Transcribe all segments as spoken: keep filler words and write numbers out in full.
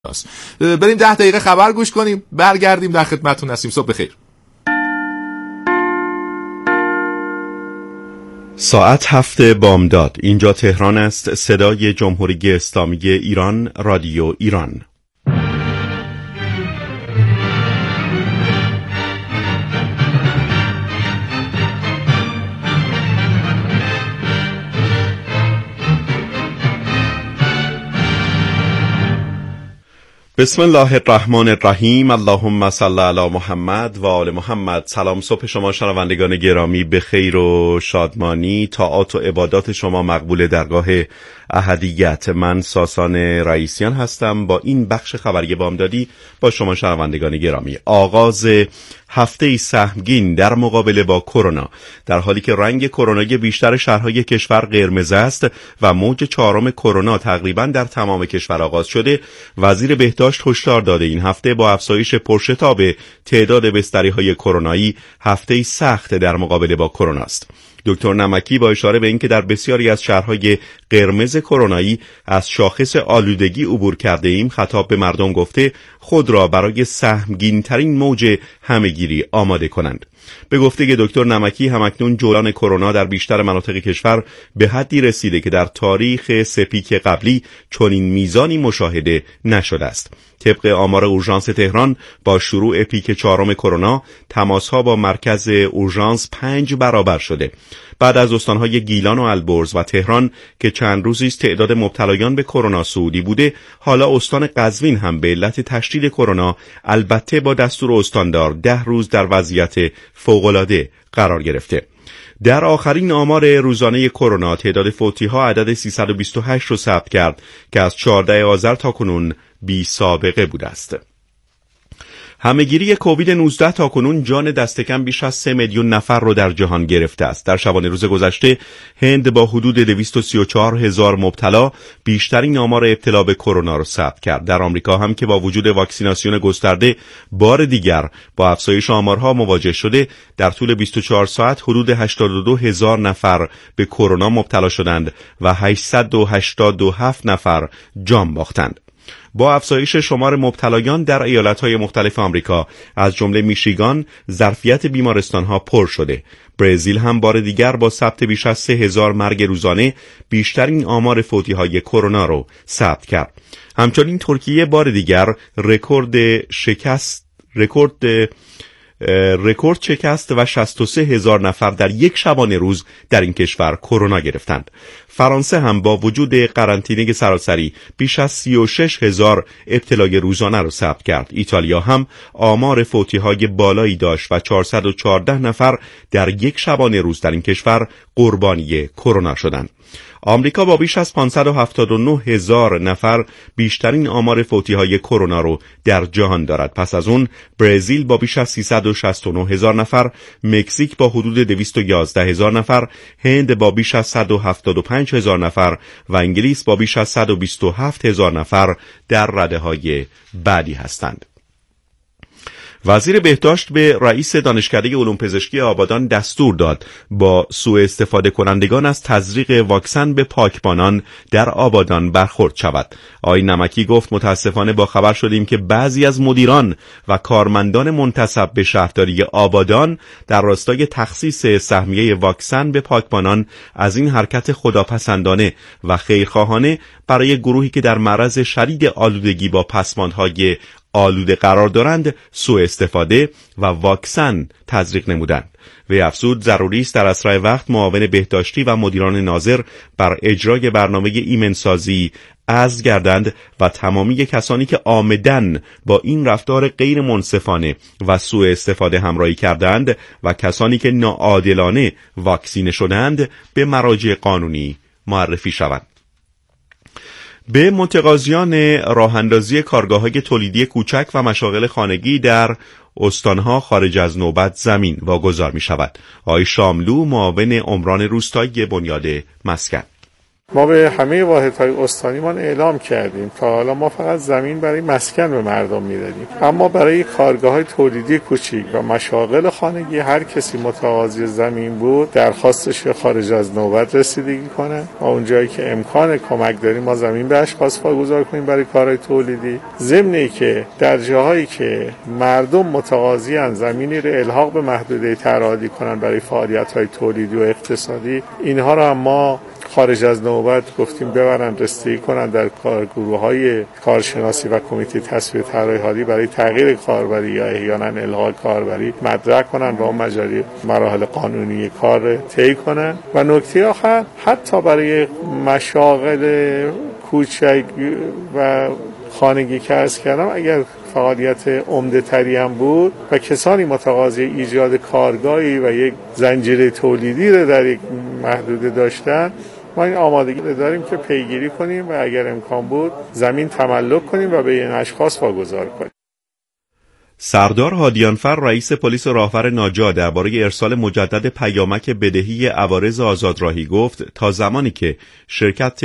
کرونا است. بریم ده دقیقه خبر گوش کنیم، برگردیم در خدمتتون هستیم. صبح بخیر. ساعت هفت بامداد. اینجا تهران است. صدای جمهوری اسلامی ایران، رادیو ایران. بسم الله الرحمن الرحیم. اللهم صل علی محمد و آل محمد. سلام صبح شما شنوندگان گرامی، به خیر و شادمانی. طاعات و عبادات شما مقبول درگاه احدیت. من ساسان رئیسیان هستم با این بخش خبری بامدادی با شما شنوندگان گرامی. آغاز هفته سهمگین در مقابله با کرونا، در حالی که رنگ کرونایی بیشتر شهرهای کشور قرمز است و موج چهارم کرونا تقریبا در تمام کشور آغاز شده، وزیر بهداشت هشدار داده این هفته با افزایش پرشتاب تعداد بستری‌های کرونایی هفته سخت در مقابله با کرونا است. دکتر نمکی با اشاره به اینکه در بسیاری از شهرهای قرمز کرونایی از شاخص آلودگی عبور کرده ایم، خطاب به مردم گفته خود را برای سهمگین ترین موج همهگیری آماده کنند. به گفته دکتر نمکی، همکنون جولان کرونا در بیشتر مناطق کشور به حدی رسیده که در تاریخ سه پیک قبلی چنین میزانی مشاهده نشده است. طبق آمار اورژانس تهران، با شروع پیک چهارم کرونا تماس‌ها با مرکز اورژانس پنج برابر شده. بعد از استانهای گیلان و البرز و تهران که چند روزی است تعداد مبتلایان به کرونا صعودی بوده، حالا استان قزوین هم به علت تشدید کرونا، البته با دستور استاندار، ده روز در وضعیت فوق‌العاده قرار گرفته. در آخرین آمار روزانه کرونا، تعداد فوتی‌ها عدد سیصد و بیست و هشت رو ثبت کرد که از چهاردهم آذر تا کنون بی سابقه بوده است. همهگیری کووید نوزده تا کنون جان دست کم بیش از سه میلیون نفر رو در جهان گرفته است. در شبانه روز گذشته هند با حدود دویست و سی و چهار هزار مبتلا بیشترین آمار ابتلا به کرونا را ثبت کرد. در آمریکا هم که با وجود واکسیناسیون گسترده بار دیگر با افزایش آمارها مواجه شده، در طول بیست و چهار ساعت حدود هشتاد و دو هزار نفر به کرونا مبتلا شدند و هشتصد و هشتاد و هفت نفر جان باختند. با افزایش شمار مبتلایان در ایالت‌های مختلف آمریکا از جمله میشیگان، ظرفیت بیمارستان‌ها پر شده. برزیل هم بار دیگر با ثبت بیش از سه هزار مرگ روزانه بیشترین آمار فوتی‌های کرونا رو ثبت کرد. همچنین ترکیه بار دیگر رکورد شکست رکورد رکورد شکست و شصت و سه هزار نفر در یک شبانه روز در این کشور کرونا گرفتند. فرانسه هم با وجود قرنطینه سراسری بیش از سی و شش هزار ابتلای روزانه را ثبت کرد. ایتالیا هم آمار فوتی‌های بالایی داشت و چهارصد و چهارده نفر در یک شبانه روز در این کشور قربانی کرونا شدند. آمریکا با بیش از پانصد و هفتاد و نه هزار نفر بیشترین آمار فوتی‌های کرونا رو در جهان دارد. پس از اون برزیل با بیش از سیصد و شصت و نه هزار نفر، مکزیک با حدود دویست و یازده هزار نفر، هند با بیش از صد و هفتاد و پنج هزار نفر و انگلیس با بیش از صد و بیست و هفت هزار نفر در رده‌های بعدی هستند. وزیر بهداشت به رئیس دانشکده علوم پزشکی آبادان دستور داد با سوء استفاده کنندگان از تزریق واکسن به پاکبانان در آبادان برخورد شود. آقای نمکی گفت متاسفانه با خبر شدیم که بعضی از مدیران و کارمندان منتسب به شهرداری آبادان در راستای تخصیص سهمیه واکسن به پاکبانان از این حرکت خداپسندانه و خیرخواهانه برای گروهی که در معرض شدید آلودگی با پسماندهای آلوده قرار دارند سوء استفاده و واکسن تزریق نمودند. وی افزود ضروری است در اسرع وقت معاون بهداشتی و مدیران ناظر بر اجرای برنامه ایمنسازی عزم گردند و تمامی کسانی که عامداً با این رفتار غیر منصفانه و سوء استفاده همراهی کردند و کسانی که ناعادلانه واکسینه شدند به مراجع قانونی معرفی شوند. به متقاضیان راه اندازی کارگاه‌های تولیدی کوچک و مشاغل خانگی در استانها خارج از نوبت زمین واگذار می شود. آقای شاملو معاون عمران روستایی بنیاد مسکن: ما به همه واحدهای استانیمان اعلام کردیم تا حالا ما فقط زمین برای مسکن به مردم میدادیم، اما برای کارگاه‌های تولیدی کوچیک و مشاغل خانگی هر کسی متقاضی زمین بود درخواستش به خارج از نوبت رسیدگی کنه و اونجایی که امکان کمک داریم ما زمین به اشخاص واگذار کنیم برای کارهای تولیدی. ضمن اینکه در جاهایی که مردم متقاضی ان زمینی رو الحاق به محدوده تعرضی کنن برای فعالیت‌های تولیدی و اقتصادی، اینها رو هم ما خارج از نوبت گفتیم ببرن رسیدگی کنن در کارگروه‌های کارشناسی و کمیته تصویه طرح‌های برای تغییر کاربری یا احیانا الغاء کاربری مدرک کنن و اون مجاری مراحل قانونی کار طی کنن. و نکته آخر، حتی برای مشاغل کوچک و خانگی که عرض کردم اگر فعالیت عمده تری هم بود و کسانی متقاضی ایجاد کارگاهی و یک زنجیره تولیدی رو در یک محدوده داشتن، ما این آمادگی رو داریم که پیگیری کنیم و اگر امکان بود زمین تملک کنیم و به این اشخاص واگذار کنیم. سردار هادیانفر رئیس پلیس راهور ناجا درباره ارسال مجدد پیامک بدهی عوارض آزادراهی گفت تا زمانی که شرکت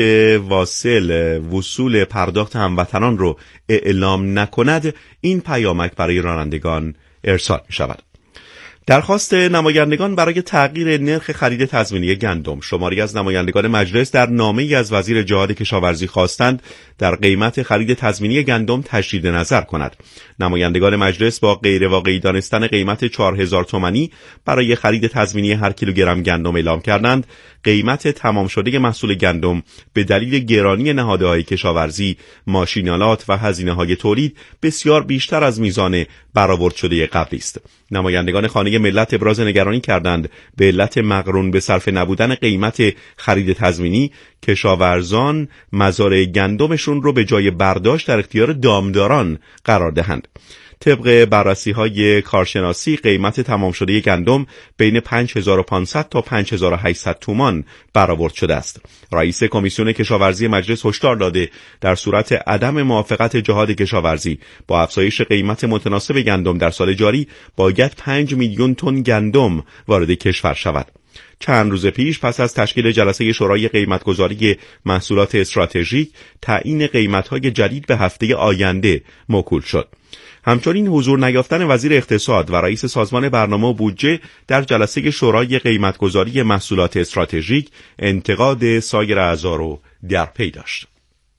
واصل وصول پرداخت هموطنان رو اعلام نکند این پیامک برای رانندگان ارسال می شود. درخواست نمایندگان برای تغییر نرخ خرید تضمینی گندم. شماری از نمایندگان مجلس در نامه‌ای از وزیر جهاد کشاورزی خواستند در قیمت خرید تضمینی گندم تجدید نظر کند. نمایندگان مجلس با غیر واقعی دانستن قیمت چهار هزار تومانی برای خرید تضمینی هر کیلوگرم گندم اعلام کردند قیمت تمام شده محصول گندم به دلیل گرانی نهادهای کشاورزی، ماشینالات و هزینه‌های تولید بسیار بیشتر از میزان برآورد شده قبلی است. نمایندگان خانه ملت ابراز نگرانی کردند به علت مقرون به صرفه نبودن قیمت خرید تضمینی کشاورزان مزارع گندمشون رو به جای برداشت در اختیار دامداران قرار دهند. طبق بررسی‌های کارشناسی قیمت تمام شده گندم بین پنج هزار و پانصد تا پنج هزار و هشتصد تومان برآورد شده است. رئیس کمیسیون کشاورزی مجلس هشدار داده در صورت عدم موافقت جهاد کشاورزی با افزایش قیمت متناسب گندم در سال جاری باید پنج میلیون تن گندم وارد کشور شود. چند روز پیش پس از تشکیل جلسه شورای قیمتگذاری محصولات استراتژیک تعیین قیمت‌های جدید به هفته آینده موکول شد. همچنین حضور نیافتن وزیر اقتصاد و رئیس سازمان برنامه و بودجه در جلسه شورای قیمتگذاری محصولات استراتژیک انتقاد سایر اعضا را در پی داشت.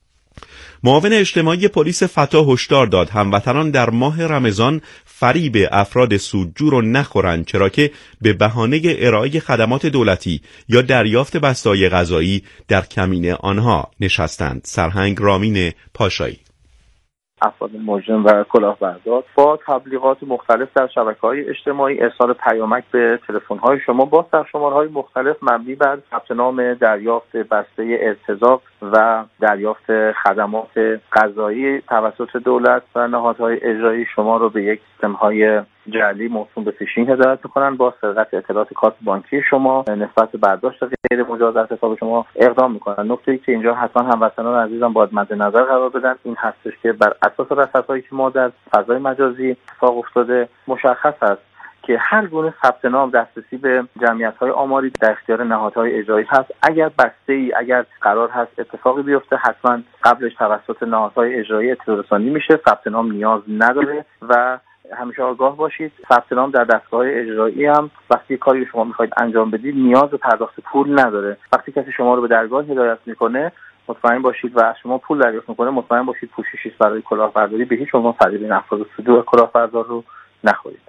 معاون اجتماعی پلیس فتا هشدار داد هموطنان در ماه رمضان فریب افراد سودجو رو نخورند، چرا که به بهانه ارائه خدمات دولتی یا دریافت بسته‌های غذایی در کمین آنها نشستند. سرهنگ رامین پاشایی. افراد مجرم و کلاهبردار با تبلیغات مختلف در شبکه‌های اجتماعی ارسال پیامک به تلفن‌های شما با سرشماره‌های مختلف مبنی بر ثبت نام دریافت بسته ارتزاق و دریافت خدمات غذایی توسط دولت و نهادهای اجرایی شما رو به یک سیستم‌های جعلی موسوم به فیشینگ هدایت می‌کنند. با سرقت اطلاعات کارت بانکی شما نسبت به برداشت غیر مجاز از حساب شما اقدام می‌کنند. نکته‌ای که اینجا حتما هموطنان عزیزم باید مد نظر قرار بدن این هستش که بر اساس رصدهایی که ما در فضای مجازی اتفاق افتاده مشخص است که هر گونه ثبت نام دسترسی به جمعیت‌های آماری در اختیار نهادهای اجرایی هست. اگر بسته‌ای اگر قرار هست اتفاقی بیفته حتما قبلش توسط نهادهای اجرایی اطلاع رسانی میشه. ثبت نام نیاز نداره و همیشه آگاه باشید ثبت نام در دستگاه‌های اجرایی هم وقتی کاری شما می‌خواید انجام بدید نیاز به پرداخت پول نداره. وقتی کسی شما رو به درگاه هدایت می‌کنه مطمئن باشید و از شما پول دریافت می‌کنه مطمئن باشید پوششی برای کلاهبرداری به هیچ عنوان فریب این افراد سودجو کلاهبردار رو نخورید.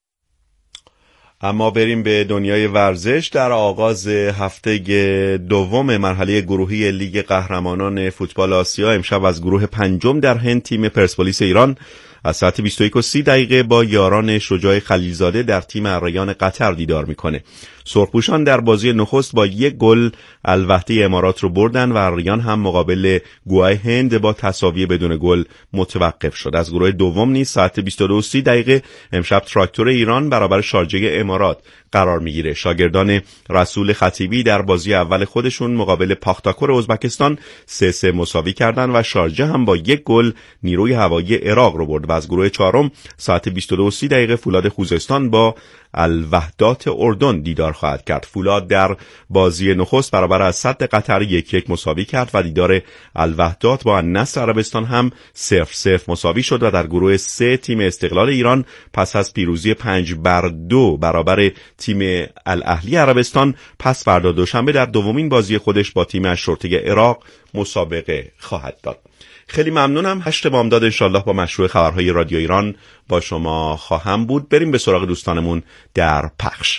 اما بریم به دنیای ورزش. در آغاز هفته دوم مرحله گروهی لیگ قهرمانان فوتبال آسیا امشب از گروه پنجم در هند تیم پرسپولیس ایران از ساعت بیست و یک و سی دقیقه با یاران شجاع خلیلزاده در تیم الریان قطر دیدار میکنه. سرخپوشان در بازی نخست با یک گل الوحده امارات رو بردن و الریان هم مقابل گواه هند با تساوی بدون گل متوقف شد. از گروه دوم نیز ساعت بیست و دو و سی دقیقه امشب تراکتور ایران برابر شارجه امارات قرار میگیره. شاگردان رسول خطیبی در بازی اول خودشون مقابل پاختاکور ازبکستان سه سه مساوی کردن و شارجه هم با یک گل نیروی هوایی عراق رو برد. و از گروه چهارم ساعت بیست و دو و سی دقیقه فولاد خوزستان با الوحدات اردن دیدار خواهد کرد. فولاد در بازی نخست برابر از صد قطر یک یک مساوی کرد و دیدار الوحدات با النصر عربستان هم صفر صفر مساوی شد و در گروه سه تیم استقلال ایران پس از پیروزی پنج بر دو برابر تیم الاهلی عربستان پس فردا دوشنبه در دومین بازی خودش با تیم اشرطه عراق مسابقه خواهد داد. خیلی ممنونم. هشت بامداد انشالله با مشروع خبرهای رادیو ایران با شما خواهم بود. بریم به سراغ دوستانمون در پخش.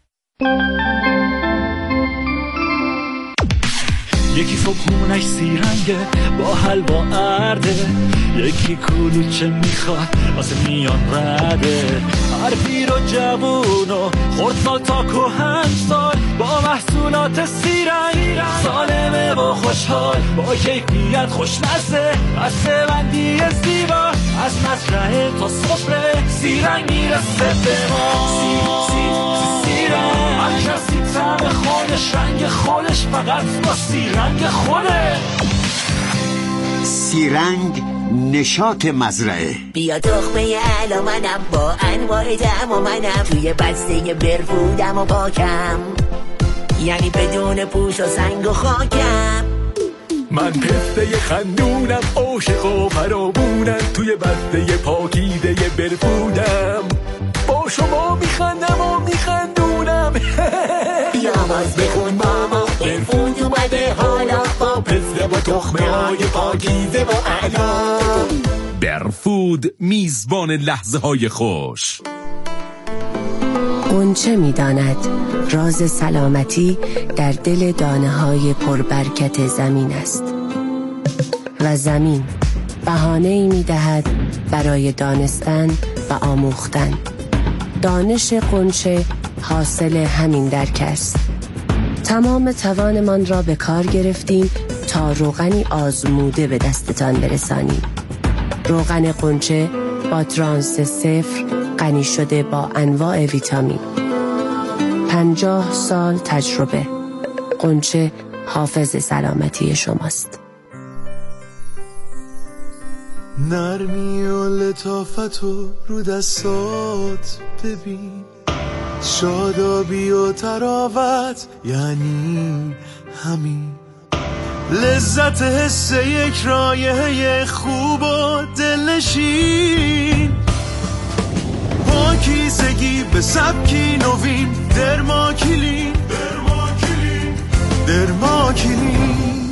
یکی صبحونش سیرنگه با حلوا ارده، یکی کلوچه میخواد واسه میان رده. هر پیر و جوون و خردسال تا کهنسال با محصولات سیرنگ سالمه و خوشحال، با کیفیت خوشمزه بسته بندی زیبا، از مزرعه تا سفره سیرنگ میرسه به ما. سی سی سی سیرنگ هر کسی طعم خودش، رنگ خودش فقط با سیرنگ خوده. سیرنگ نشاط مزرعه. بیا تخمه علا منم با انواع دم و منم، توی بسته برفودم و پاکم، یعنی بدون پوش و سنگ و خاکم. من پسته خندونم عاشق و فرابونم، توی بسته پاکیده برفودم، با شما میخندم و میخندونم. بیا باز بخون ماما برفود اومده حالا، با پسته با تخمه های پاکیزه و علا. برفود میزبان لحظه های خوش. غنچه می‌داند راز سلامتی در دل دانه‌های پربرکت زمین است و زمین بهانه‌ای می‌دهد برای دانستن و آموختن. دانش غنچه حاصل همین درک است. تمام توانمان را به کار گرفتیم تا روغنی آزموده به دستتان برسانیم. روغن غنچه با ترانس صفر غنی شده با انواع ویتامین. پنجاه سال تجربه. غنچه حافظ سلامتی شماست. نرمی و لطافت و رو دستات ببین، شادابی و تراوت یعنی همین. لذت حس یک رایحه خوب و دلنشین، پاکیزگی به سبکی نوین. درماکلین درماکلین درماکلین.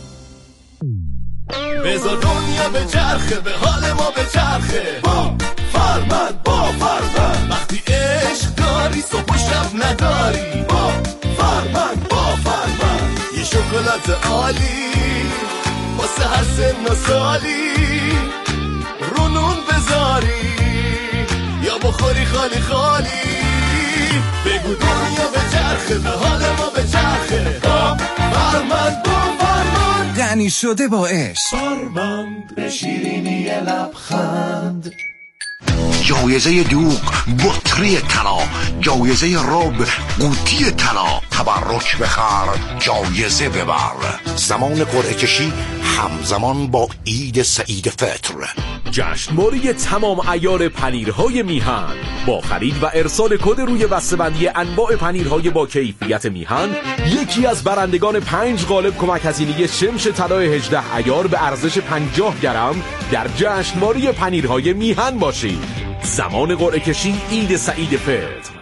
بذار دنیا به چرخه، به حال ما به چرخه، با فرمند با فرمند. وقتی عشق داری صبح و شب نداری، با فرمند با فرمند. یه شکلات عالی واسه هر سن و سالی، رو نون بذاری یا بخوری خالی خالی. بگو دنیا به چرخه، به حال ما به چرخه، با فرمند با فرمند. غنی شده با عشق. فرمند به شیرینی لبخند. جایزه دوغ بطری طلا، جایزه رب قوطی طلا. تبرک بخر جایزه ببر. زمان قرعه کشی همزمان با عید سعید فطر. جشنواره تمام عیار پنیرهای میهن با خرید و ارسال کد روی بسته‌بندی انواع پنیرهای با کیفیت میهن، یکی از برندگان پنج قالب کمک هزینه شمش طلای هجده عیار به ارزش پنجاه گرم در جشنواره پنیرهای میهن باشید. زمان قرعه کشی عید سعید فطر.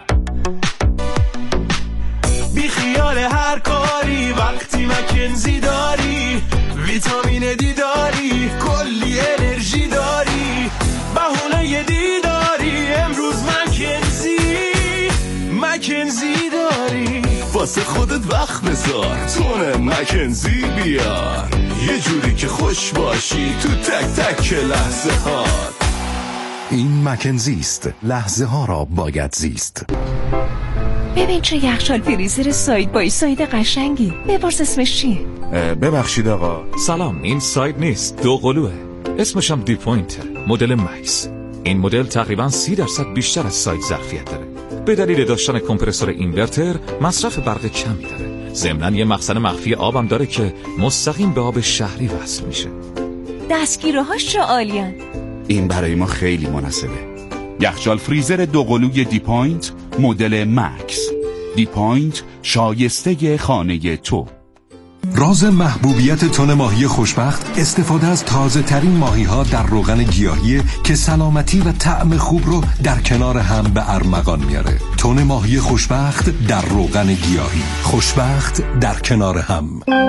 بی خیال هر کاری وقتی مکنزی داری، ویتامین دی داری، کلی انرژی داری، بهونه دیداری. امروز مکنزی مکنزی داری، واسه خودت وقت بذار، تونه مکنزی بیار، یه جوری که خوش باشی تو تک تک لحظه ها. این مکنزی است، لحظه ها را باید زیست. ببین چه یخچال فریزر ساید بای ساید قشنگی. بپرس اسمش چیه؟ ببخشید آقا. سلام، این ساید نیست، دو قلوه. اسمش هم دی پوینت، مدل مکس. این مدل تقریبا سی درصد بیشتر از ساید ظرفیت داره. به دلیل داشتن کمپرسور اینورتر مصرف برق کمی داره. ضمناً یه مخزن مخفی آبم داره که مستقیم به آب شهری وصل میشه. دستگیره‌هاش چه عالیان. این برای ما خیلی مناسبه. یخچال فریزر دو قلوی دی پوینت مدل مکس. دی پوینت، شایسته خانه تو. راز محبوبیت تن ماهی خوشبخت استفاده از تازه ترین ماهی ها در روغن گیاهی که سلامتی و طعم خوب رو در کنار هم به ارمغان میاره. تن ماهی خوشبخت در روغن گیاهی. خوشبخت در کنار هم.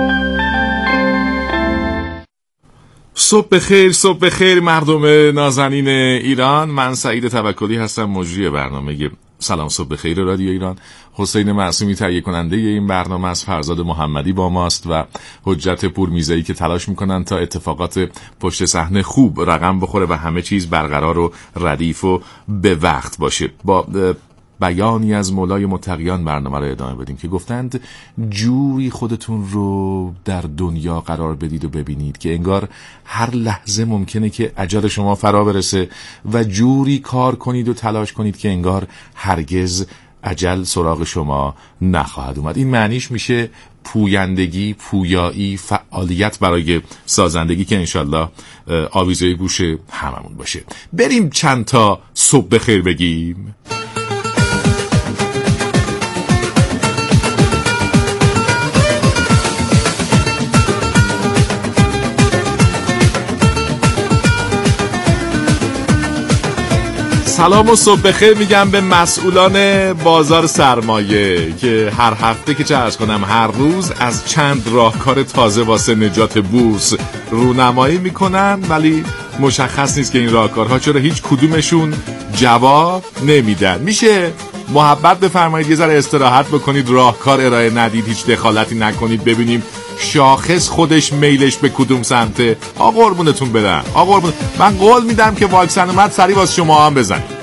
صبح بخیر، صبح بخیر مردم نازنین ایران. من سعید توکلی هستم، مجری برنامه سلام صبح بخیر رادیو ایران. حسین معصومی تهیه کننده این برنامه است، فرزاد محمدی با ماست و حجت پورمیزه‌ای که تلاش میکنن تا اتفاقات پشت صحنه خوب رقم بخوره و همه چیز برقرار و ردیف و به وقت باشه. با بیانی از مولای متقیان برنامه رو ادامه بدیم که گفتند جوری خودتون رو در دنیا قرار بدید و ببینید که انگار هر لحظه ممکنه که اجال شما فرا برسه و جوری کار کنید و تلاش کنید که انگار هرگز اجل سراغ شما نخواهد اومد. این معنیش میشه پویندگی، پویایی، فعالیت برای سازندگی که انشالله آویزه گوش هممون باشه. بریم چند تا صبح بخیر بگیم. سلام و صبح بخیر میگم به مسئولان بازار سرمایه که هر هفته که چه عرض کنم هر روز از چند راهکار تازه واسه نجات بورس رونمایی میکنن، ولی مشخص نیست که این راهکارها چرا هیچ کدومشون جواب نمیدن. میشه محبت بفرمایید یه ذره استراحت بکنید، راهکار ارائه ندید، هیچ دخالتی نکنید، ببینیم شاخص خودش میلش به کدوم سمته. آقا قربونتون بدم، آقا قربون. من قول میدم که واکسن اومد سریع واسه شما هم بزنید.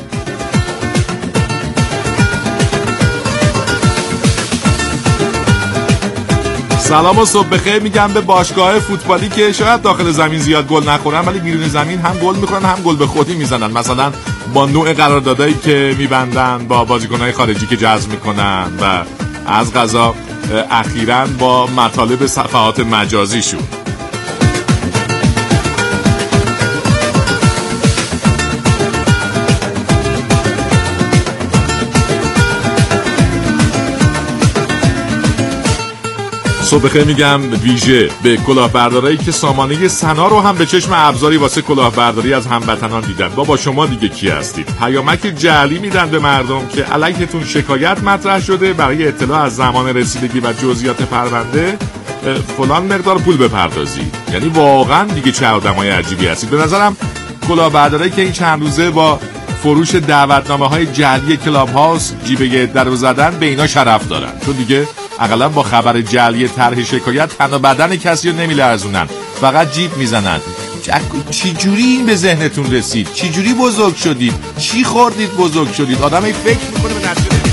سلام و صبح بخیر میگم به باشگاه فوتبالی که شاید داخل زمین زیاد گل نخورن ولی بیرون زمین هم گل میکنن هم گل به خودی میزنن، مثلا با نوع قراردادایی که میبندن با بازیکنهای خارجی که جذب میکنن و از قضا اخیراً با مطالب صفحات مجازیشون. صبح بخیر میگم ویژه به کلاهبردارایی که سامانه سنا رو هم به چشم ابزاری واسه کلاهبرداری از هموطنان دیدن. بابا شما دیگه کی هستید؟ پیامک جعلی میدن به مردم که علیهتون شکایت مطرح شده، برای اطلاع از زمان رسیدگی و جزئیات پرونده فلان مقدار پول بپردازید. یعنی واقعا دیگه چه آدمای عجیبی هستید. به نظرم کلاهبردارایی که این چند روزه با فروش دعوتنامه‌های جعلی کلاب هاوس جیبه در رو زدن به اینا شرف دارن، چون دیگه اقلا با خبر جعلی طرح شکایت تن و بدن کسی رو نمیلرزونن، فقط جیب میزنن. چی جوری این به ذهنتون رسید؟ چی جوری بزرگ شدید؟ چی خوردید بزرگ شدید؟ آدم این فکر میکنه به نتیجه.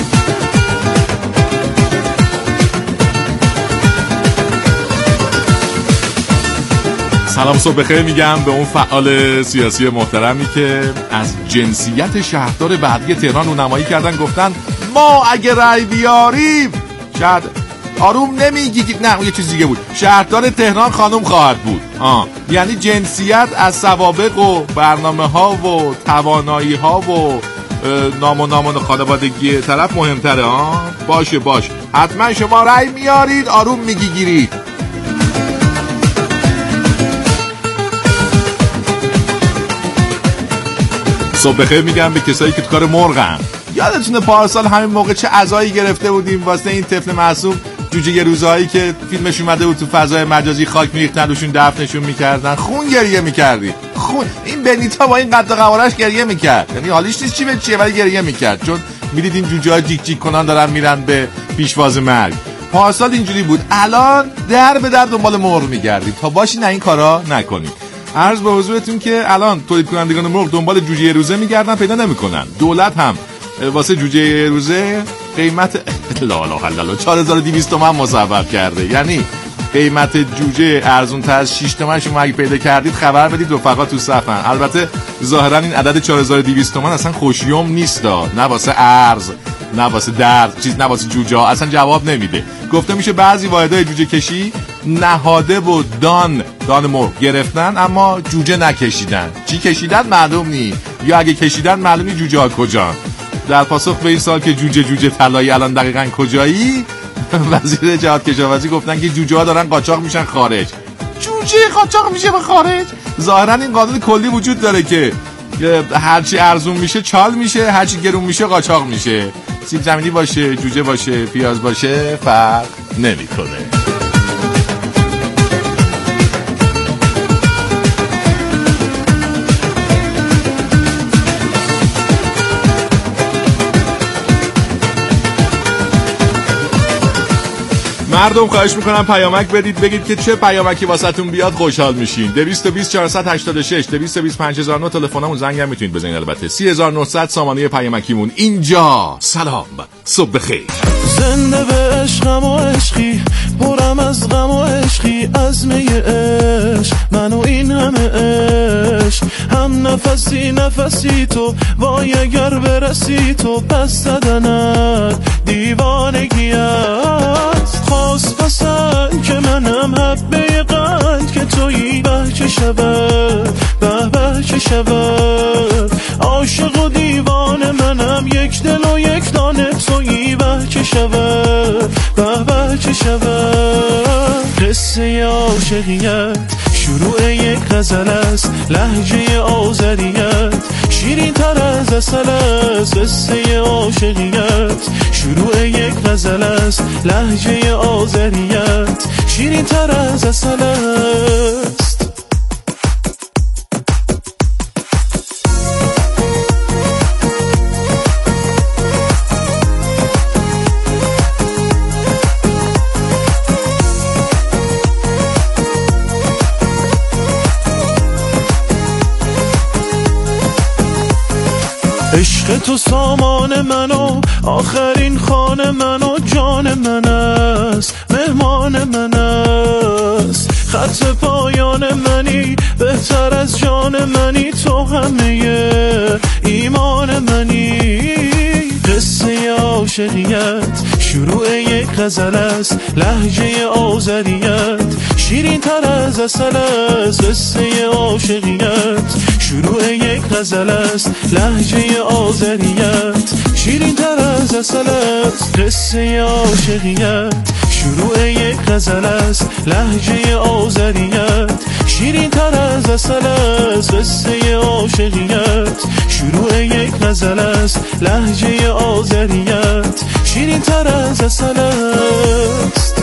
سلام صبح بخیر میگم به اون فعال سیاسی محترمی که از جنسیت شهردار بعدی تهران رونمایی کردن، گفتن ما اگه رای بیاریم شاید آروم نمیگی، نه اون یه چیز دیگه بود، شهردار تهران خانم خواهد بود. آه. یعنی جنسیت از سوابق و برنامه ها و توانایی ها و نام و نام و خانوادگی طرف مهمتره. آه باشه باشه، حتما شما رای میارید، آروم میگی گیرید. صبح بخیر میگم به کسایی که تو کار مرغن. یادتونه پارسال همین موقع چه عزایی گرفته بودیم واسه این طفل معصوم جوجه یه روزایی که فیلمش اومده بود تو فضای مجازی خاک میریختن روشون دفنشون میکردن، خون گریه میکردی. خون این بنیتا با این قد و قوارش گریه میکرد، یعنی حالیش نیست چی به چیه ولی گریه میکرد، چون میدید این جوجه ها جیک جیک کنان دارن میرن به پیشواز مرگ. پارسال اینجوری بود، الان در به در دنبال مرغ میگردید. تا باشین این کارا نکنید. عرض به حضورتون که الان تولید کنندگان مرغ دنبال جوجه روزه میگردن، پیدا نمیکنن. دولت هم واسه جوجه روزه قیمت لا لا لا چهار هزار و دویست تومان مصوب کرده. یعنی قیمت جوجه ارزون تر از شش تومن شما اگه پیدا کردید خبر بدید، رفقا تو صفن. البته ظاهرا این عدد چهار هزار و دویست تومان اصلا خوشیوم نیست، نه واسه ارز نه واسه درد چیز نه واسه جوجه ها، اصلا جواب نمیده. گفته میشه بعضی واحدهای جوجه کشی نهاده و دان دان مرغ گرفتن اما جوجه نکشیدن. چی کشیدن معلوم نی، یا اگه کشیدن معلوم نی جوجه ها کجان. در پاسخ به این سوال که جوجه جوجه طلایی الان دقیقاً کجایی، وزیر جهاد کشاورزی گفتن که جوجه ها دارن قاچاق میشن خارج. جوجه قاچاق میشه به خارج؟ ظاهرا این قانون کلی وجود داره که هرچی ارزون میشه چال میشه، هرچی گرون میشه قاچاق میشه. سیب زمینی باشه، جوجه باشه، پیاز باشه، فرق نمیکنه. مردم خواهش میکنم پیامک بدید، بگید که چه پیامکی واسهتون بیاد خوشحال میشین. دویست و بیست چهارصد و هشتاد و شش دویست و بیست پنج هزار و نه تلفنمون، زنگ هم میتونید بزنید البته. سی هزار و نهصد سامانه پیامکیمون اینجا. سلام، صبح بخیر. زنده به عشقم و عشقی، پرم از غم و عشقی، از می عشق من و این همه عشق، هم نفسی نفسی تو، وای اگر برسی تو، پس زدنت دیوانگی است. خواست پسند که منم حبه قند، که تویی به که شود به به که شود، عاشق و دیوان منم، یک دل و یک دانه تویی به که شود به به که شود. قصه عاشقیت شروع یک غزل است، لهجه آذریت شیرین تر از عسل است. قصه عاشقیت شروع یک غزل است، لهجه آذریت شیرین تر از عسل است. عشق تو سامان منو، آخرین خانه منو، جان من است، مهمان من است. خط پایان منی، بهتر از جان منی، تو همه ایمان منی. قصه عاشقیت شروع یک غزل است، لهجه آذریت شیرین تر از عسل است. قصه عاشقیت شروع یک غزل است، لهجه آذریت شیرین تر از عسل است. قصه عاشقیت شروع یک غزل است، لهجه آذریت شیرین تر از عسل است. قصه عاشقیت شروع یک غزل است، لهجه آذریت شیرین تر از عسل است.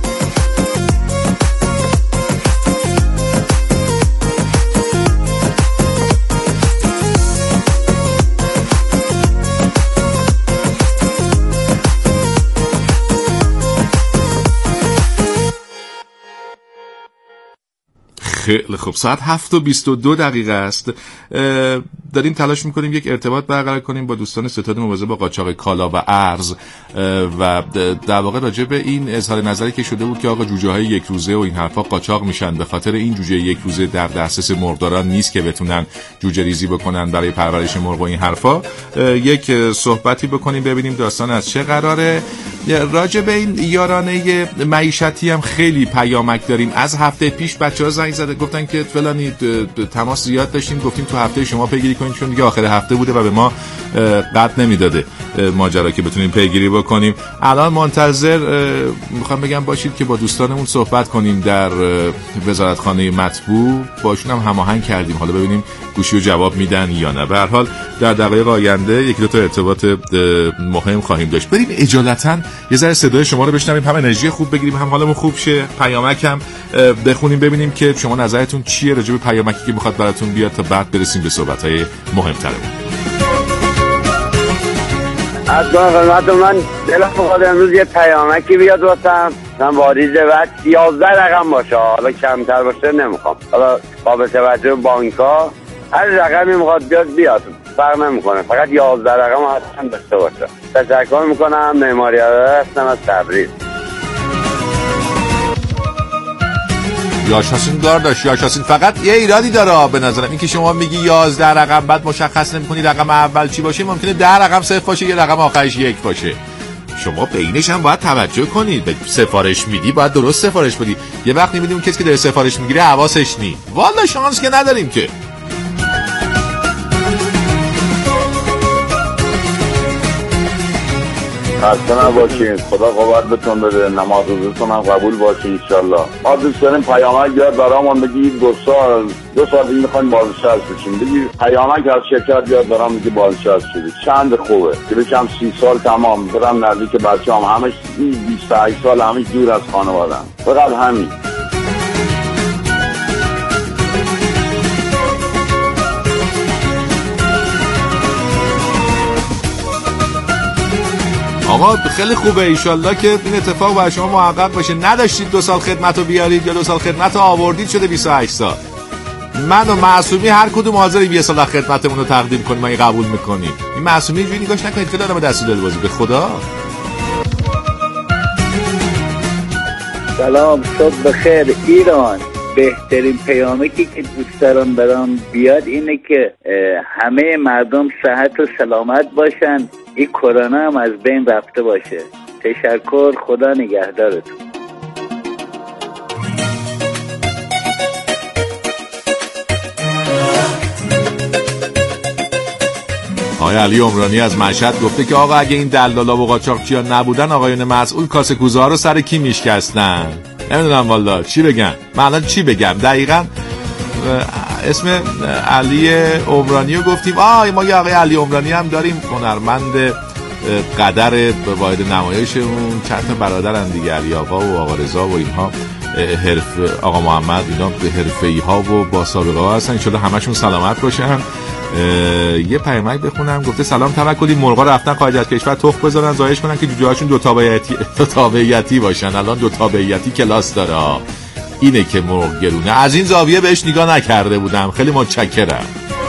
خیلی خوب، ساعت هفت و بیست و دو دقیقه است. داریم تلاش میکنیم یک ارتباط برقرار کنیم با دوستان ستاد مبارزه با قاچاق کالا و ارز و در واقع راجع به این اظهار نظری که شده بود که آقا جوجه های یک روزه و این حرفا قاچاق میشن، به خاطر این جوجه یک روزه در دسترس مرغداران نیست که بتونن جوجه ریزی بکنن برای پرورش مرغ و این حرفا. یک صحبتی بکنیم ببینیم داستان از چه قراره. راجع به این یارانه معیشتی هم خیلی پیامک داریم. از هفته پیش بچه‌ها زنگ زده گفتن که فلانی تماس زیاد داشتیم، گفتیم تو هفته شما پیگیری کنید چون دیگه آخر هفته بوده و به ما قد نمیداده ماجرا که بتونیم پیگیری بکنیم. الان منتظر میخوام بگم باشید که با دوستانمون صحبت کنیم در وزارتخانه مطبوع، باشون هم هماهنگ کردیم، حالا ببینیم گوشی و جواب میدن یا نه. به هر حال در دقایق آینده یک دو تا ارتباط مهم خواهیم داشت. بریم اجالتا یه ذره صدای شما رو بشنویم، هم انرژی خوب بگیریم، هم حالمون خوب شه. پیامک هم بخونیم ببینیم که شما نظرتون چیه راجع به پیامکی که میخواد براتون بیاد تا بعد برسیم به صحبت‌های مهم‌ترمون. از خدمت من دلم می‌خواد امروز یه پیامکی بیاد واسم، من واریز بعد یازده رقم باشه، حالا کمتر باشه نمیخوام، حالا با توجه به بانک‌ها هر رقمی میخواد بیاد بیاد فرق نمیکنه، فقط یازده رقم حتما داشته باشه. تشکر میکنم. معماری هستم از تبریز. یاشاسین دار داشت یاشاسین فقط یه ایرادی داره به نظرم، این که شما میگی یازده رقم بعد مشخص نمی‌کنی رقم اول چی باشه، ممکنه ده رقم صفر باشه یه رقم آخرش یک باشه. شما بینش هم باید توجه کنید. به سفارش میدی باید درست سفارش بدی. یه وقت می‌بینیم اون کسی که داره سفارش میگیره حواسش نی. والا شانس که نداریم که. خسته نباشید، خدا قوت بهتون بده، نماز روزتون هم قبول باشه انشالله. ما دوست داریم پیامک بیاد برامون بگی دو سال دو سال دیگه میخوایم بازنشست بشیم، بگی پیامک از شرکت بیاد برام میگه بازنشست شدید، چند خوبه که بشم سی سال تمام برم نزدیک بچه‌ام، همش بیست و هشت سال همش دور از خانواده‌ام، فقط همین. آقا خیلی خوبه، ایشالله که این اتفاق برای شما محقق بشه. نداشتید دو سال خدمت رو بیارید یا دو سال خدمت رو آوردید شده بیست و هشت سال. من و معصومی هر کدوم حاضریم یه سال خدمتمون رو تقدیم کنیم، ما قبول میکنیم. این معصومی اینجوری نگاش نکنید که دارم دست و دل بازی، به خدا. سلام، صبح بخیر ایران. بهترین پیامکی که دوست دارم برام بیاد اینه که همه مردم صحت و سلامت باشن، این کرونا هم از بین رفته باشه. تشکر، خدا نگهدارتون. آقای علی عمرانی از مشهد گفته که آقا اگه این دلالا و قاچاقچی‌ها نبودن آقایون مسئول کاسه کوزه ها رو سر کی میشکستن؟ نمیدونم والا چی بگم. من الان چی بگم دقیقاً؟ اسم علی عمرانی رو گفتیم. آه ما یه آقای علی عمرانی هم داریم، هنرمند قدر به واحد نمایشمون، چند تا برادرن دیگه، علی آقا و آقا رضا و اینها، حرف آقا محمد، اینا به حرفه‌ای ها و با سابقه ها هستن، ان شاءالله همشون سلامت باشن. یه پیامک بخونم. گفته سلام توکلی، مرغا رفتن خارج از کشور تخم بذارن زایش کنن که جوجه هاشون دو تابعیتی دو تابعیتی باشن. الان دو تابعیتی کلاس داره، اینه که مرغ گرونه. از این زاویه بهش نگاه نکرده بودم، خیلی متشکرم.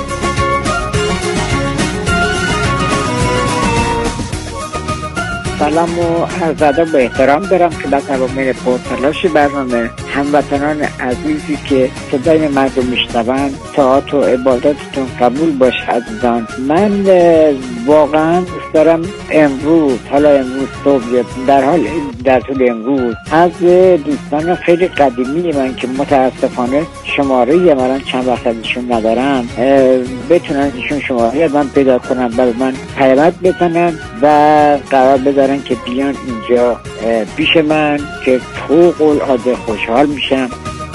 سلام و عرض ادب و احترام دارم خدمت عوامل پرتلاش برنامه، هموطنان عزیزی که صدای مردم میشنوند. طاعت و عبادتتون قبول باشه عزیزان. من واقعا دوست دارم امروز، حالا امروز صبح در حال در طول امروز، از دوستان خیلی قدیمی من که متاسفانه شماره من چند وقت ازشون ندارم، بتونن ایشون شماره من پیدا کنن، برای من پیامک بزنن و قرار بذارن که بیان اینجا پیش من که فوق العاده خوشحال میشم.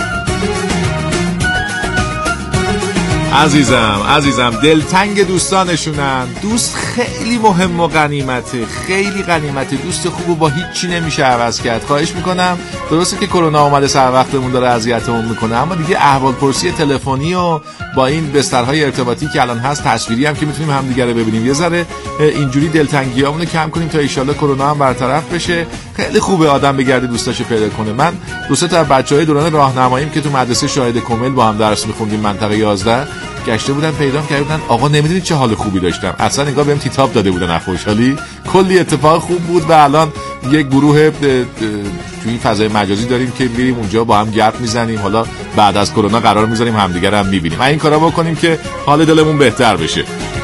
عزیزم عزیزم دلتنگ دوستانشونن. دوست خیلی مهم و غنیمته، خیلی غنیمته. دوست خوبو با هیچی نمیشه عوض کرد. خواهش میکنم، درسته که کرونا اومده سر وقتمون داره اذیتمون میکنه، اما دیگه احوال پرسی تلفنی و با این بسترهای ارتباطی که الان هست، تصویری هم که میتونیم همدیگه رو ببینیم، یه ذره اینجوری دلتنگیامونو کم کنیم تا ان شاءالله کرونا هم برطرف بشه. خیلی خوبه آدم بگرده دوستاشو پیدا کنه. من دو سه تا بچهای دوران راهنماییم که تو مدرسه شاهد کامل با هم درس میخوندیم منطقه یازده، گشته بودن پیدا کردن. آقا نمیدونید چه حال خوبی داشتم، اصلا انگار بهم تیتاب داده بودن از خوشحالی. کلی اتفاق خوب بود و الان یک گروه تو این فضای مجازی داریم که میریم اونجا با هم گپ میزنیم. حالا بعد از کرونا قرار میذاریم همدیگه رو هم میبینیم. این کارا بکنیم که حال دلمون بهتر بشه.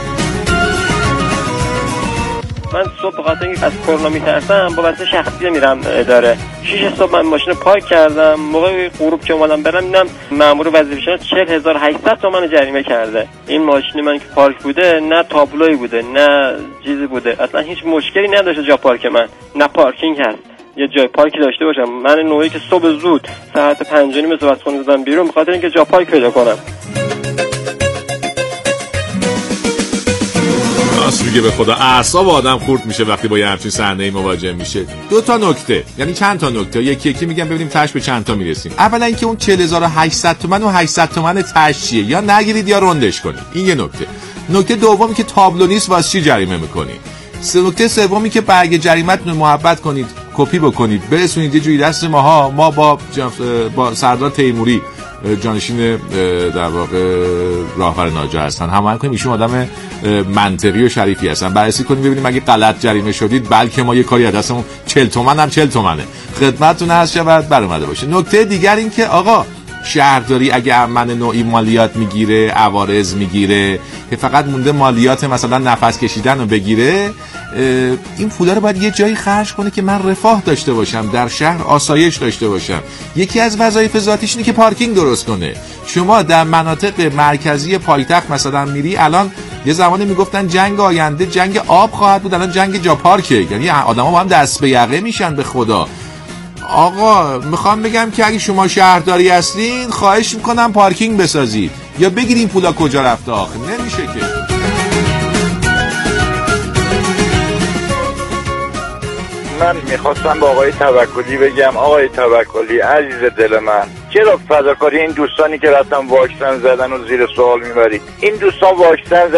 من صبح بخاطر اینکه از کرونا میترسم با واسه شخصی میرم اداره. شش صبح من ماشین پارک کردم، موقع غروب که اومدم برم دیدم مأمور وظیفه‌شناس چهل هزار و هشتصد تومان جریمه کرده. این ماشین من که پارک بوده نه تابلوی بوده نه چیزی بوده، اصلا هیچ مشکلی نداشته جا پارک من، نه پارکینگ هست. یه جای پارکی داشته باشم. من نوعی که صبح زود ساعت پنج و نیم صبح از خونه زدم بیرون بخاطر اینکه جا پارک پیدا کنم. راست میگه به خدا، اعصاب آدم خورد میشه وقتی با یه همچین صحنه‌ای مواجه میشه. دو تا نکته، یعنی چند تا نکته، یکی یکی میگم ببینیم تاش به چند تا میرسیم. اولا اینکه اون چهل هزار و هشتصد تومان و هشتصد تومان تاش چیه، یا نگیرید یا رندش کنید. این یه نکته. نکته دومی که تابلو نیست واسه چی جریمه میکنید. سه نکته سومی که برگ جریمتون محبت کنید، کپی بکنید، برسونید یه جوری دست ماها. ما با با سردار تیموری جانشین در واقع راهبر ناجا هستن، هماهنگ کنیم. ایشون آدم منطقی و شریفی هستن. بررسی کنیم ببینیم اگه غلط جریمه شدید بلکه ما یه کاری از دستمون چهل تومن هم چهل تومنه خدمتتون هست شود بر اومده باشه. نکته دیگر این که آقا شهرداری اگه امن نوعی مالیات میگیره، عوارض میگیره که فقط مونده مالیات مثلا نفس کشیدن رو بگیره، این پولا رو باید یه جایی خرج کنه که من رفاه داشته باشم، در شهر آسایش داشته باشم. یکی از وظایف ذاتیش اینه که پارکینگ درست کنه. شما در مناطق مرکزی پایتخت مثلا میری، الان یه زمانی میگفتن جنگ آینده جنگ آب خواهد بود، الان جنگ جا پارکه. یعنی آدما با هم دست به یقه میشن. به خدا آقا میخوام بگم که اگه شما شهرداری هستین خواهش میکنم پارکینگ بسازید یا بگیرین پولا کجا رفته. آخه نمیشه که. من میخواستم با آقای توکلی بگم آقای توکلی عزیز دل من، چرا فداکاری این دوستانی که رفتن واکسن زدن و زیر سوال میبری؟ این دوستان واکسن زدن